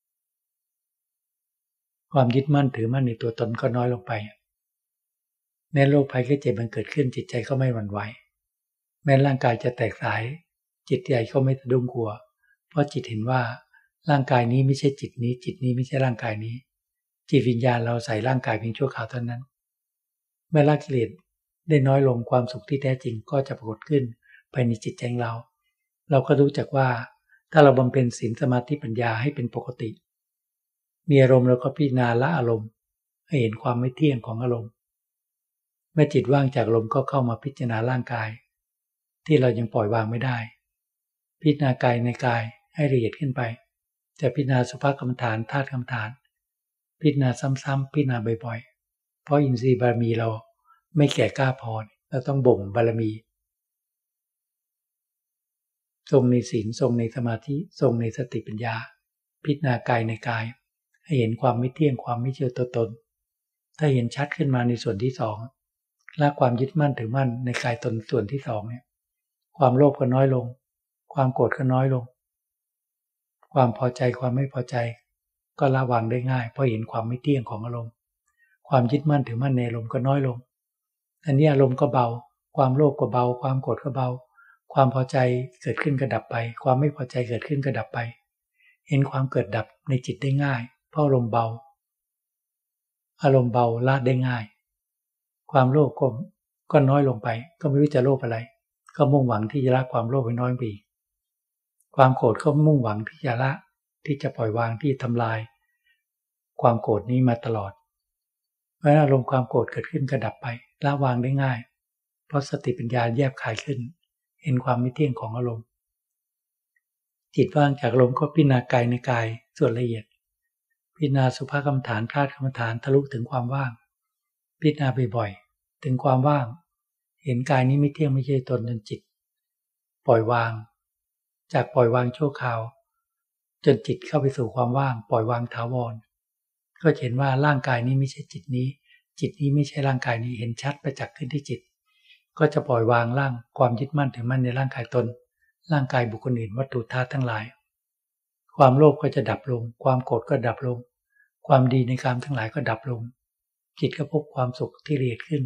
ความยึดมั่นถือมั่นในตัวตนก็น้อยลงไปแม้โรคภัยไข้เจ็บมันเกิดขึ้นจิตใจก็ไม่หวั่นไหวแม้ร่างกายจะแตกสายจิตใจก็ไม่สะดุ้งกลัวเพราะจิตเห็นว่าร่างกายนี้ไม่ใช่จิตนี้จิตนี้ไม่ใช่ร่างกายนี้จิตวิญญาณเราใส่ร่างกายเพียงชั่วคราวเท่านั้นเมื่อละกิเลสได้น้อยลงความสุขที่แท้จริงก็จะปรากฏขึ้นภายในจิตใจเราก็รู้จักว่าถ้าเราบำเพ็ญศีลสมาธิปัญญาให้เป็นปกติมีอารมณ์เราก็พิจารณาละอารมณ์ให้เห็นความไม่เที่ยงของอารมณ์เมื่อจิตว่างจากอารมณ์ก็เข้ามาพิจารณาร่างกายที่เรายังปล่อยวางไม่ได้พิจารณากายในกายให้ละเอียดขึ้นไปจะพิจารณาสุภกรรมฐานธาตุกรรมฐานพิจารณาซ้ำๆพิจารณาบ่อยๆเพราะอินทรีย์บารมีเราไม่แก่กล้าพอเราต้องบ่งบารมีทรงในศีลทรงในสมาธิทรงในสติปัญญาพิจารณากายในกายให้เห็นความไม่เที่ยงความไม่เชื่อตัวตนถ้าเห็นชัดขึ้นมาในส่วนที่สองละความยึดมั่นถือมั่นในกายตนส่วนที่สองเนี่ยความโลภก็น้อยลงความโกรธก็น้อยลงความพอใจความไม่พอใจก็ละวางได้ง่ายเพราะเห็นความไม่เที่ยงของอารมณ์ความยึดมั่นถือมั่นในอารมณ์ก็น้อยลงอันนี้อารมณ์ก็เบาความโลภก็เบาความโกรธก็เบาความพอใจเกิดขึ้นก็ดับไปความไม่พอใจเกิดขึ้นก็ดับไปเห็นความเกิดดับในจิตได้ง่ายเพราะอารมณ์เบาละได้ง่ายความโลภก็น้อยลงไปก็ไม่รู้จะโลภอะไรก็มุ่งหวังที่จะละความโลภให้น้อยไปอีกความโกรธก็มุ่งหวังที่จะละที่จะปล่อยวางที่ทำลายความโกรธนี้มาตลอดเมื่ออารมณ์ความโกรธเกิดขึ้นก็ดับไปละวางได้ง่ายเพราะสติปัญญาแยบคายขึ้นเห็นความไม่เที่ยงของอารมณ์จิตว่างจากอารมณ์ก็พิจารณากายในกายส่วนละเอียดพิจารณาสุภกรรมฐานธาตุกรรมฐานทะลุถึงความว่างพิจารณาบ่อยๆถึงความว่างเห็นกายนี้ไม่เที่ยงไม่ใช่ตนจนจิตปล่อยวางจากปล่อยวางชั่วคราวจนจิตเข้าไปสู่ความว่างปล่อยวางถาวรก็เห็นว่าร่างกายนี้ไม่ใช่จิตนี้จิตนี้ไม่ใช่ร่างกายนี้เห็นชัดประจักษ์ขึ้นที่จิตก็จะปล่อยวางร่างความยึดมั่นถือมั่นในร่างกายตนร่างกายบุคคลอื่นวัตถุธาตุทั้งหลายความโลภก็จะดับลงความโกรธก็ดับลงความดีในกามทั้งหลายก็ดับลงจิตก็พบความสุขที่ละเอียดขึ้น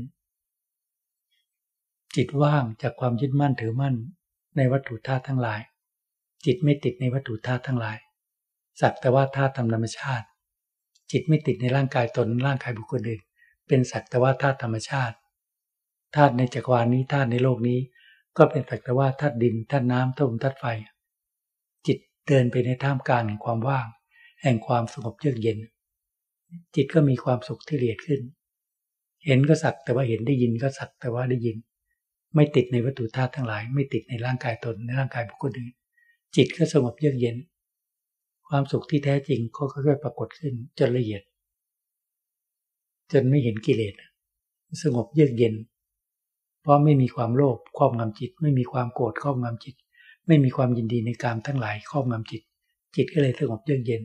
จิตว่างจากความยึดมั่นถือมั่นในวัตถุธาตุทั้งหลายจิตไม่ติดในวัตถุธาตุทั้งหลายสักแต่ว่าธาตุธรรมชาติจิตไม่ติดในร่างกายตนร่างกายบุคคลอื่นเป็นสักแต่ว่าธาตุธรรมชาติธาตุในจักรวาลนี้ธาตุในโลกนี้ก็เป็นสักแต่ว่าธาตุดินธาตุน้ำธาตุลมธาตุไฟจิตเดินไปในท่ามกลางแห่งความว่างแห่งความสงบเยือกเย็นจิตก็มีความสุขที่ละเอียดขึ้นเห็นก็สักแต่ว่าเห็นได้ยินก็สักแต่ว่าได้ยินไม่ติดในวัตถุธาตุทั้งหลายไม่ติดในร่างกายตนในร่างกายบุคคลอื่นจิตก็สงบเยือกเย็นความสุขที่แท้จริงก็ค่อยๆปรากฏขึ้นจนละเอียดจนไม่เห็นกิเลสสงบเยือกเย็นเพราะไม่มีความโลภครอบงำจิตไม่มีความโกรธครอบงำจิตไม่มีความยินดีในกามทั้งหลายครอบงำจิตจิตก็เลยสงบเยือกเย็น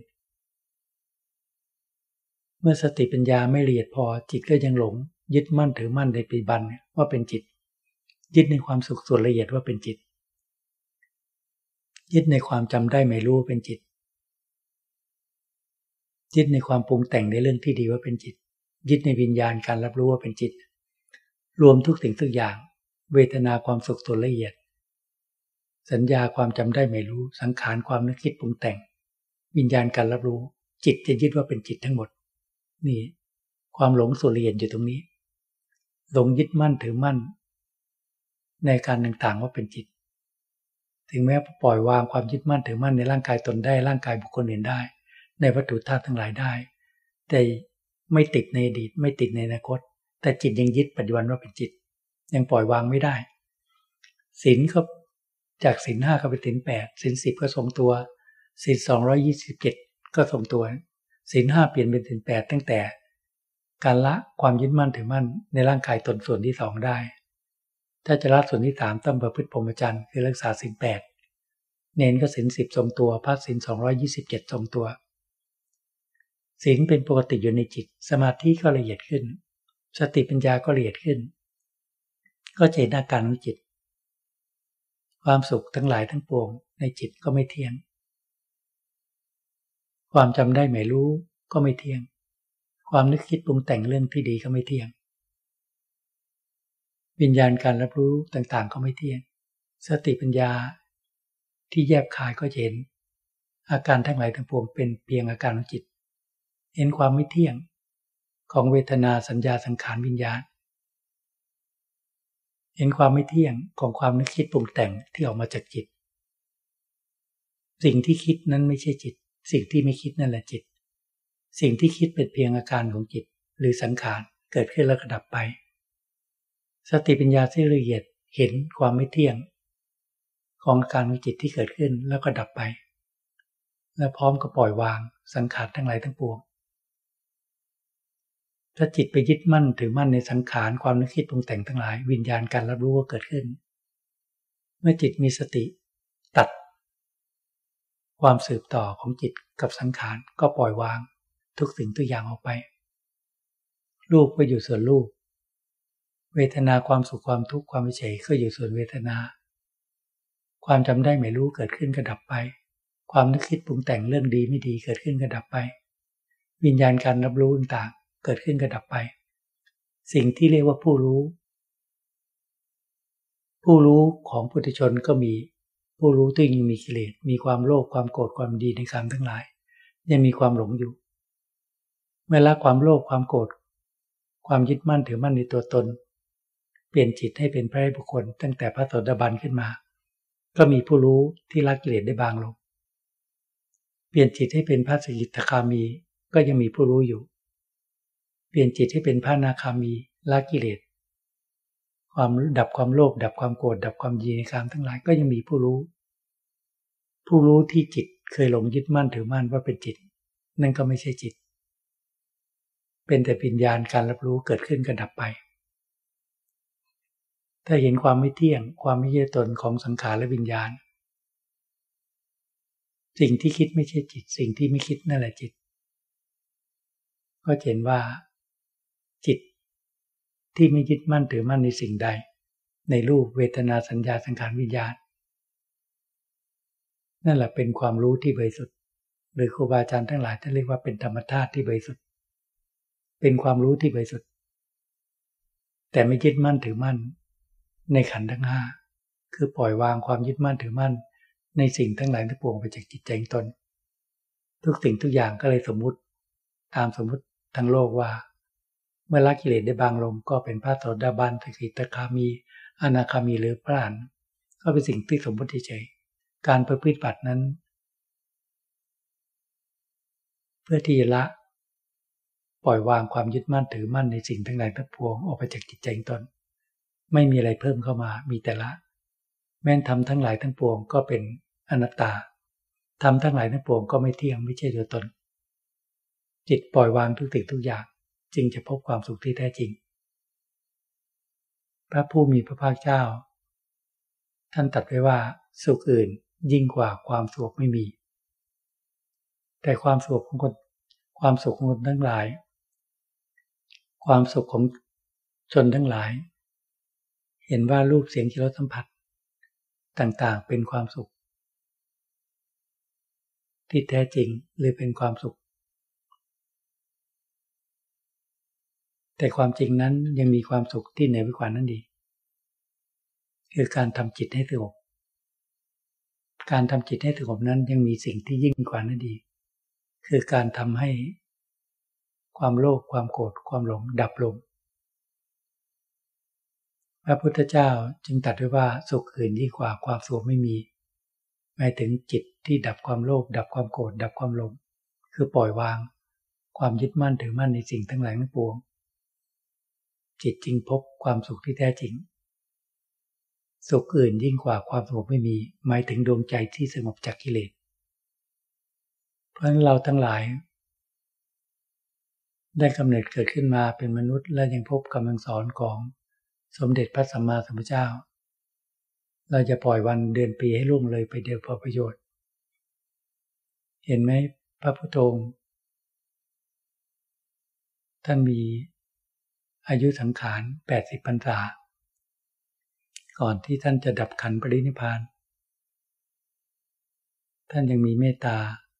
เมื่อสติปัญญาไม่ละเอียดพอจิตก็ยังหลงยึดมั่นถือมั่นในปัจจุบันว่าเป็นจิตยึดในความสุขส่วนละเอียดว่าเป็นจิตยึดในความจำได้ไม่รู้เป็นจิตยึดในความปรุงแต่งในเรื่องที่ดีว่าเป็นจิตยึดในวิญญาณการรับรู้ว่าเป็นจิตรวมทุกสิ่งทุกอย่างเวทนาความสุขส่วนละเอียดสัญญาความจำได้ไม่รู้สังขารความนึกคิดปรุงแต่งวิญญาณการรับรู้จิตจะยึดว่าเป็นจิตทั้งหมดนี่ความหลงส่วนละเอียดอยู่ตรงนี้หลงยึดมั่นถือมั่นในการต่างๆว่าเป็นจิตถึงแม้ปล่อยวางความยึดมั่นถือมั่นในร่างกายตนได้ร่างกายบุคคลอื่นได้ในวัตถุธาตุทั้งหลายได้แต่ไม่ติดในอดีตไม่ติดในอนาคตแต่จิตยังยึดปัจจุบันว่าเป็นจิตยังปล่อยวางไม่ได้ศีลก็จากศีล5ก็เป็นศีล8ศีล10ก็ทรงตัวศีล227ก็ทรงตัวศีล5เปลี่ยนเป็นศีล8ตั้งแต่การละความยึดมั่นถือมั่นในร่างกายตนส่วนที่2ได้ถ้าจะละส่วนที่3ต้องประพฤติพรหมจรรย์คือรักษาศีล8เน้นก็ศีล10ทรงตัวพระศีล227ทรงตัวศีลเป็นปกติอยู่ในจิตสมาธิก็ละเอียดขึ้นสติปัญญาก็ละเอียดขึ้นก็จะเห็นอาการของจิตความสุขทั้งหลายทั้งปวงในจิตก็ไม่เที่ยงความจำได้ไม่รู้ก็ไม่เที่ยงความนึกคิดปรุงแต่งเรื่องที่ดีก็ไม่เที่ยงวิญญาณการรับรู้ต่างๆก็ไม่เที่ยงสติปัญญาที่แยบคายก็เห็นอาการทั้งหลายทั้งปวงเป็นเพียงอาการของจิตเห็นความไม่เที่ยงของเวทนาสัญญาสังขารวิญญาณเห็นความไม่เที่ยงของความนึกคิดปรุงแต่งที่ออกมาจากจิตสิ่งที่คิดนั้นไม่ใช่จิตสิ่งที่ไม่คิดนั่นแหละจิตสิ่งที่คิดเป็นเพียงอาการของจิตหรือสังขารเกิดขึ้นแล้วก็ดับไปสติปัญญาที่ละเอียดเห็นความไม่เที่ยงของอาการของจิตที่เกิดขึ้นแล้วก็ดับไปและพร้อมกับปล่อยวางสังขารทั้งหลายทั้งปวงถ้าจิตไปยึดมั่นถือมั่นในสังขารความนึกคิดปรุงแต่งทั้งหลายวิญญาณการรับรู้ก็เกิดขึ้นเมื่อจิตมีสติตัดความสืบต่อของจิตกับสังขารก็ปล่อยวางทุกสิ่งทุกอย่างออกไปรูปก็อยู่ส่วนรูปเวทนาความสุขความทุกข์ความเฉยก็อยู่ส่วนเวทนาความจำได้ไม่รู้เกิดขึ้นก็ดับไปความนึกคิดปรุงแต่งเรื่องดีไม่ดีเกิดขึ้นก็ดับไปวิญญาณการรับรู้ต่างๆเกิดขึ้นก็ดับไปสิ่งที่เรียกว่าผู้รู้ของปุถุชนก็มีผู้รู้ที่ยังมีกิเลสมีความโลภความโกรธความดีในกามทั้งหลายยังมีความหลงอยู่เมื่อละความโลภความโกรธความยึดมั่นถือมั่นในตัวตนเปลี่ยนจิตให้เป็นพระบุคคลตั้งแต่พระโสดาบันขึ้นมาก็มีผู้รู้ที่ละกิเลสได้บางลงเปลี่ยนจิตให้เป็นพระสกิทาคามีก็ยังมีผู้รู้อยู่เปลี่ยนจิตให้เป็นพระอนาคามีละกิเลสความดับความโลภดับความโกรธดับความยินดีในกามทั้งหลายก็ยังมีผู้รู้ที่จิตเคยหลงยึดมั่นถือมั่นว่าเป็นจิตนั่นก็ไม่ใช่จิตเป็นแต่วิญญาณการรับรู้เกิดขึ้นก็ดับไปถ้าเห็นความไม่เที่ยงความไม่ใช่ตนของสังขารและวิญญาณสิ่งที่คิดไม่ใช่จิตสิ่งที่ไม่คิดนั่นแหละจิตก็เห็นว่าจิตที่ไม่ยึดมั่นถือมั่นในสิ่งใดในรูปเวทนาสัญญาสังขารวิญญาณนั่นแหละเป็นความรู้ที่บริสุทธิ์หรือครูบาอาจารย์ทั้งหลายท่านเรียกว่าเป็นธรรมธาตุที่บริสุทธิ์เป็นความรู้ที่บริสุทธิ์แต่ไม่ยึดมั่นถือมั่นในขันธ์ทั้งห้าคือปล่อยวางความยึดมั่นถือมั่นในสิ่งทั้งหลายทั้งปวงไปจากจิตใจตนทุกสิ่งทุกอย่างก็เลยสมมุติตามสมมุติทั้งโลกว่าเมื่อละกิเลสได้บางลงก็เป็นพระโสดาบันสกิทาคามีอนาคามีหรือพระอรหันต์ก็เป็นสิ่งที่สมมุติเฉยๆการประพฤติปฏิบัตินั้นเพื่อที่จะละปล่อยวางความยึดมั่นถือมั่นในสิ่งทั้งหลายทั้งปวงออกไปจากจิตใจตนไม่มีอะไรเพิ่มเข้ามามีแต่ละแม้นธรรมทั้งหลายทั้งปวงก็เป็นอนัตตาธรรมทั้งหลายทั้งปวงก็ไม่เที่ยงไม่ใช่ตัวตนจิตปล่อยวางทุกสิ่งทุกอย่างจึงจะพบความสุขที่แท้จริงพระผู้มีพระภาคเจ้าท่านตรัสไว้ว่าสุขอื่นยิ่งกว่าความสุขไม่มีแต่ความสุขของคนทั้งหลายความสุขของชนทั้งหลายเห็นว่ารูปเสียงกลิ่นรสสัมผัสต่างๆเป็นความสุขที่แท้จริงหรือเป็นความสุขแต่ความจริงนั้นยังมีความสุขที่เหนือกว่านั้นดีคือการทำจิตให้สงบการทำจิตให้สงบนั้นยังมีสิ่งที่ยิ่งกว่านั้นดีคือการทำให้ความโลภความโกรธความหลงดับลงพระพุทธเจ้าจึงตรัสไว้ว่าสุขอื่นยิ่งกว่าความสุขไม่มีหมายถึงจิตที่ดับความโลภดับความโกรธดับความหลงคือปล่อยวางความยึดมั่นถือมั่นในสิ่งทั้งหลายทั้งปวงจิตจึงพบความสุขที่แท้จริงสุขอื่นยิ่งกว่าความสงบไม่มีหมายถึงดวงใจที่สงบจากกิเลสเพราะฉะนั้นเราทั้งหลายได้กำเนิดเกิดขึ้นมาเป็นมนุษย์และยังพบคำสอนของสมเด็จพระสัมมาสัมพุทธเจ้าเราจะปล่อยวันเดือนปีให้ล่วงเลยไปเดียวเพื่อประโยชน์เห็นไหมพระพุทโธท่านมีอายุสังขาร80 พรรษาก่อนที่ท่านจะดับขันธ์ปรินิพพานท่านยังมีเมตตา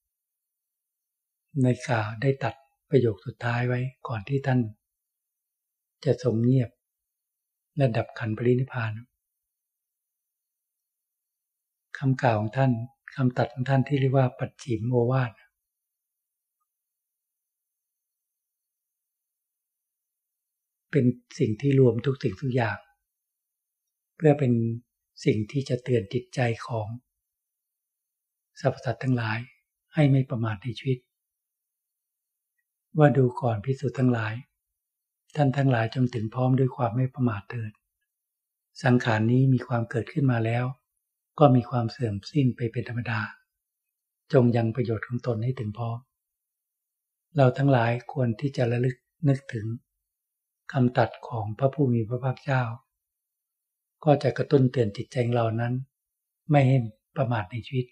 ในกล่าวได้ตัดประโยคสุดท้ายไว้ก่อนที่ท่านจะทรงเงียบและดับขันธ์ปรินิพพานคำกล่าวของท่านคำตัดของท่านที่เรียกว่าปัจฉิมโอวาทเป็นสิ่งที่รวมทุกสิ่งทุกอย่างเพื่อเป็นสิ่งที่จะเตือนจิตใจของสรรพสัตว์ทั้งหลายให้ไม่ประมาทในชีวิตว่าดูก่อนภิกษุทั้งหลายท่านทั้งหลายจงถึงพร้อมด้วยความไม่ประมาทเถิดสังขารนี้มีความเกิดขึ้นมาแล้วก็มีความเสื่อมสิ้นไปเป็นธรรมดาจงยังประโยชน์ของตนให้ถึงพร้อมเราทั้งหลายควรที่จะระลึกนึกถึงคำตัดของพระผู้มีพระภาคเจ้าก็จะกระตุ้นเตือนจิตใจเรานั้นไม่ให้ประมาทในชีวิต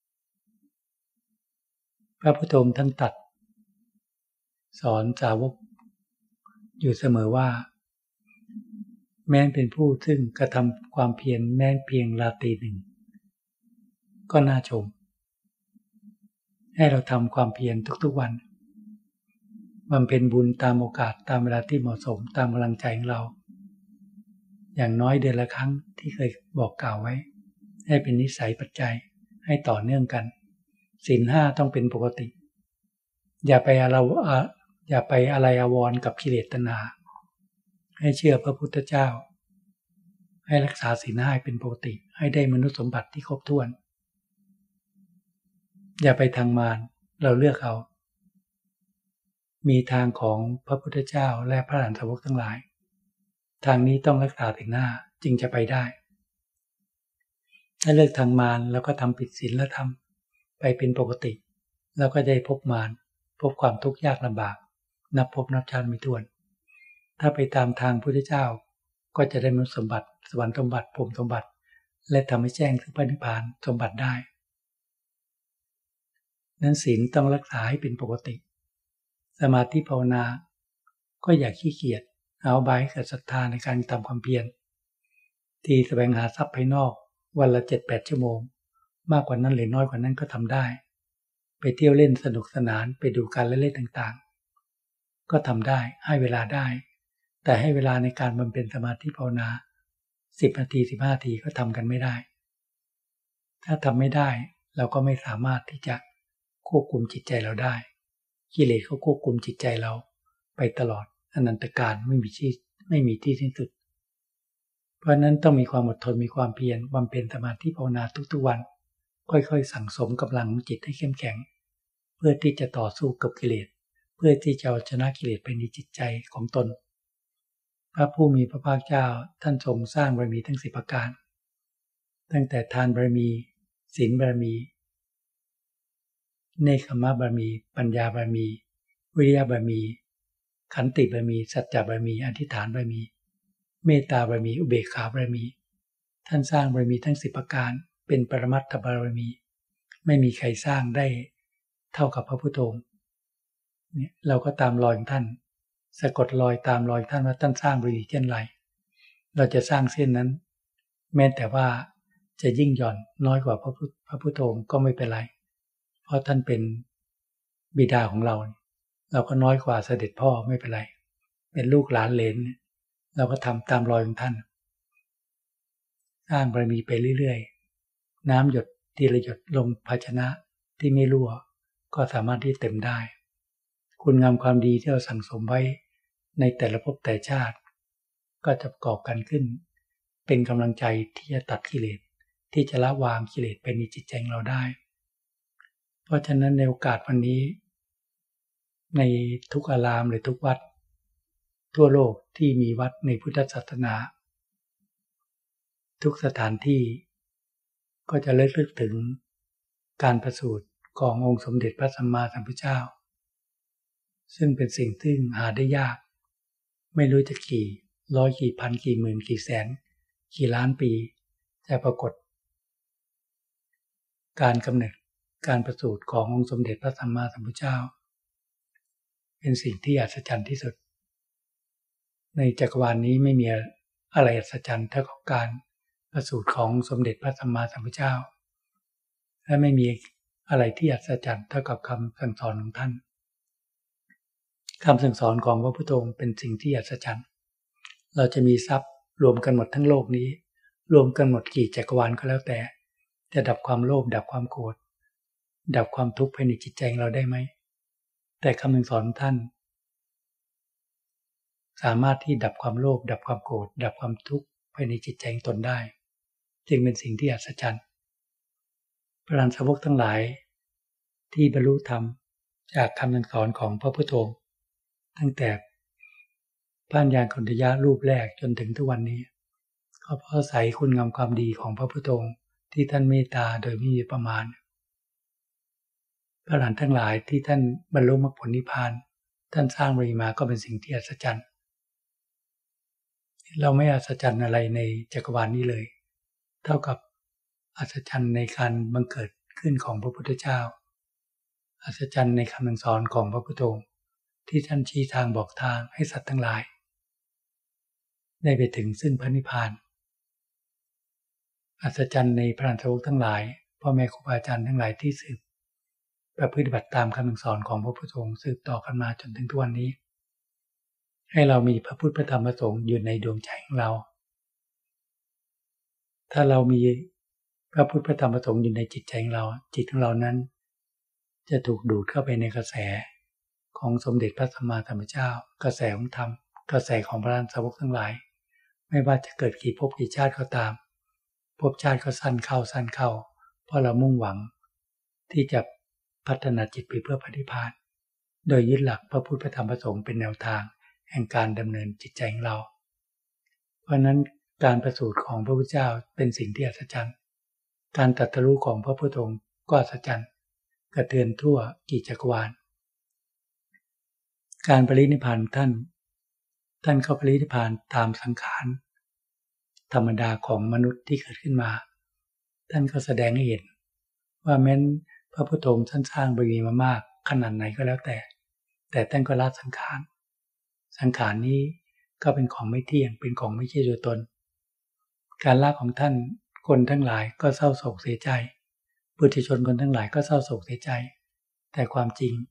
พระพุทธองค์ท่านตรัสสอนสาวกอยู่เสมอว่าแม้เป็นผู้ซึ่งกระทำความเพียรแม้เพียงราตรีหนึ่งก็น่าชมให้เราทำความเพียรทุกๆวันบำเพ็ญบุญตามโอกาสตามเวลาที่เหมาะสมตามกำลังใจของเราอย่างน้อยเดือนละครั้งที่เคยบอกกล่าวไว้ให้เป็นนิสัยปัจจัยให้ต่อเนื่องกันศีล 5ต้องเป็นปกติอย่าไปอะไรอาวรณ์กับกิเลสตัณหาให้เชื่อพระพุทธเจ้าให้รักษาศีล 5ให้เป็นปกติให้ได้มนุษย์สมบัติที่ครบถ้วนอย่าไปทางมารเราเลือกเอามีทางของพระพุทธเจ้าและพระอรหันตสาวกทั้งหลายทางนี้ต้องรักษาศีล 5จึงจะไปได้ถ้าเลือกทางมารแล้วก็ทำผิดศีลธรรมไปเป็นปกติแล้วก็ได้พบมารพบความทุกข์ยากลำบากนับพบนับชาติไม่ถ้วนถ้าไปตามทางพุทธเจ้าก็จะได้มนุษย์สมบัติสวรรค์สมบัติพรหมสมบัติและทำให้แจ้งถึงพระนิพพานสมบัติได้นั้นศีลต้องรักษาให้เป็นปกติสมาธิภาวนาก็อย่าขี้เกียจเอาบายให้เกิดศรัทธาในการทำความเพียรที่แสวงหาทรัพย์ภายนอกวันละ 7-8 ชั่วโมงมากกว่านั้นหรือน้อยกว่านั้นก็ทำได้ไปเที่ยวเล่นสนุกสนานไปดูการเล่นต่างๆก็ทำได้ให้เวลาได้แต่ให้เวลาในการบำเพ็ญสมาธิภาวนา10 นาที15 นาทีก็ทำกันไม่ได้ถ้าทำไม่ได้เราก็ไม่สามารถที่จะควบคุมจิตใจเราได้กิเลสเขาควบคุมจิตใจเราไปตลอดอนันตกาลไม่มีที่สิ้นสุดเพราะนั้นต้องมีความอดทนมีความเพียรบำเพ็ญสมาธิภาวนาทุกๆวันค่อยๆสั่งสมกำลังของจิตให้เข้มแข็งเพื่อที่จะต่อสู้กับกิเลสเพื่อที่จะเอาชนะกิเลสไปในจิตใจของตนพระผู้มีพระภาคเจ้าท่านทรงสร้างบารมีทั้ง10 ประการตั้งแต่ทานบารมีศีลบารมีเนกขมะบารมีปัญญาบารมีวิริยะบารมีขันติบารมีสัจจะบารมีอธิษฐานบารมีเมตตาบารมีอุเบกขาบารมีท่านสร้างบารมีทั้ง10 ประการเป็นปรมัตถบารมีไม่มีใครสร้างได้เท่ากับพระพุทธองค์เนี่ยเราก็ตามรอยของท่านสะกดรอยตามรอยท่านว่าท่านสร้างบารมีเช่นไรเราจะสร้างเส้นนั้นแม้แต่ว่าจะยิ่งหย่อนน้อยกว่าพระพุทธองค์ก็ไม่เป็นไรเพราะท่านเป็นบิดาของเราเราก็น้อยกว่าเสด็จพ่อไม่เป็นไรเป็นลูกหลานเหลนเราก็ทำตามรอยของท่านสร้างบารมีไปเรื่อยๆน้ำหยดทีละหยดลงภาชนะที่ไม่รั่วก็สามารถที่เต็มได้คุณงามความดีที่เราสั่งสมไว้ในแต่ละภพแต่ชาติก็จะประกอบกันขึ้นเป็นกำลังใจที่จะตัดกิเลสที่จะละวางกิเลสไปในจิตใจเราได้เพราะฉะนั้นในโอกาสวันนี้ในทุกอารามหรือทุกวัดทั่วโลกที่มีวัดในพุทธศาสนาทุกสถานที่ก็จะระลึกถึงการประสูติขององค์สมเด็จพระสัมมาสัมพุทธเจ้าซึ่งเป็นสิ่งที่หาได้ยากไม่รู้จะกี่ร้อยกี่พันกี่หมื่นกี่แสนกี่ล้านปีจะปรากฏการกำเนิดการประสูติขององค์สมเด็จพระสัมมาสัมพุทธเจ้าเป็นสิ่งที่อัศจรรย์ที่สุดในจักรวาลนี้ไม่มีอะไรอัศจรรย์เท่ากับการประสูติของสมเด็จพระสัมมาสัมพุทธเจ้าและไม่มีอะไรที่อัศจรรย์เท่ากับคำสั่งสอนของท่านคำสั่งสอนของพระพุทธองค์เป็นสิ่งที่อัศจรรย์เราจะมีทรัพย์รวมกันหมดทั้งโลกนี้รวมกันหมดกี่จักรวาลก็แล้วแต่จะดับความโลภดับความโกรธดับความทุกข์ภายในจิตใจของเราได้ไหมแต่คำสอนของท่านสามารถที่ดับความโลภดับความโกรธดับความทุกข์ภายในจิตใจของตนได้จึงเป็นสิ่งที่อัศจรรย์พระอรหันตสาวกทั้งหลายที่บรรลุธรรมจากคำสอนของพระพุทธองค์ตั้งแต่พระญาณคันธยะรูปแรกจนถึงทุกวันนี้ก็เพราะอาศัยคุณงามความดีของพระพุทธองค์ที่ท่านเมตตาโดยไม่มีประมาณพระอรหันต์ทั้งหลายที่ท่านบรรลุมรรคผลนิพพานท่านสร้างบารมีมาก็เป็นสิ่งที่อัศจรรย์เราไม่อัศจรรย์อะไรในจักรวาลนี้เลยเท่ากับอัศจรรย์ในการบังเกิดขึ้นของพระพุทธเจ้าอัศจรรย์ในคำสอนของพระพุทธองค์ที่ท่านชี้ทางบอกทางให้สัตว์ทั้งหลายได้ไปถึงซึ่งพระนิพพานอัศจรรย์ในพระอรหันตสาวกทั้งหลายพ่อแม่ครูบาอาจารย์ทั้งหลายที่สืบประพฤติบัติตามคำสอนของพระพุทธองค์สืบต่อกันมาจนถึงทุกวันนี้ให้เรามีพระพุทธพระธรรมพระสงฆ์อยู่ในดวงใจของเราถ้าเรามีพระพุทธพระธรรมพระสงฆ์อยู่ในจิตใจของเราจิตของเรานั้นจะถูกดูดเข้าไปในกระแสของสมเด็จพระสัมมาสัมพุทธเจ้ากระแสของธรรมกระแสของพระอรหันตสาวกทั้งหลายไม่ว่าจะเกิดกี่ภพกี่ชาติก็ตามภพชาติก็สั้นเข้าเพราะเรามุ่งหวังที่จะพัฒนาจิตไปเพื่อพระนิพพานโดยยึดหลักพระพุทธพระธรรมพระสงฆ์เป็นแนวทางแห่งการดำเนินจิตใจของเราเพราะนั้นการประสูติของพระพุทธเจ้าเป็นสิ่งที่อัศจรรย์การตรัสรู้ของพระพุทธองค์ก็อัศจรรย์กระเทือนทั่วกี่จักรวาลการปรินิพพานท่านเข้าปรินิพพานตามสังขารธรรมดาของมนุษย์ที่เกิดขึ้นมาท่านก็แสดงให้เห็นว่าแม้นพระพุทธองค์ท่านสร้างบารมีมามากขนาดไหนก็แล้วแต่ท่านก็ละสังขารนี้ก็เป็นของไม่เที่ยงเป็นของไม่ใช่ตัวตนการละของท่านคนทั้งหลายก็เศร้าโศกเสียใจปุถุชนคนทั้งหลายก็เศร้าโศกเสียใจแต่ความจริง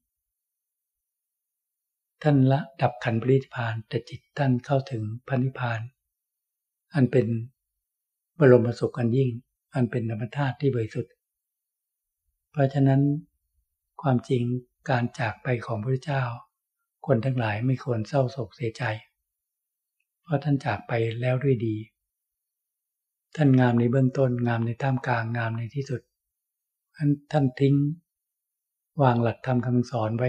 ท่านละดับขันธ์ปรินิพพานแต่จิตท่านเข้าถึงพระนิพพานอันเป็นบรมสุขอันยิ่งอันเป็นธรรมธาตุที่บริสุทธิ์เพราะฉะนั้นความจริงการจากไปของพระพุทธเจ้าคนทั้งหลายไม่ควรเศร้าโศกเสียใจเพราะท่านจากไปแล้วด้วยดีท่านงามในเบื้องต้นงามในท่ามกลางงามในที่สุดท่านทิ้งวางหลักธรรมคำสอนไว้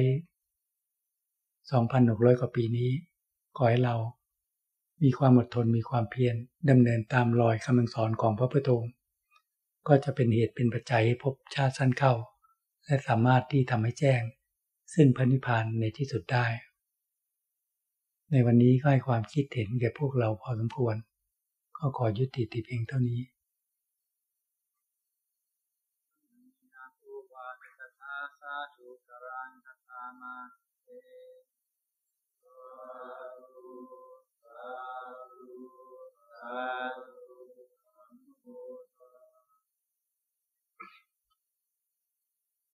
2,600 กว่าปีนี้ขอให้เรามีความอดทนมีความเพียรดำเนินตามรอยคำสอนของพระพุทธองค์ก็จะเป็นเหตุเป็นปัจจัยให้พบชาติสั้นเข้าและสามารถที่ทำให้แจ้งซึ่งพระนิพพานในที่สุดได้ในวันนี้ก็ให้ความคิดเห็นแก่พวกเราพอสมควรก็ขอยุติเพียงเท่านี้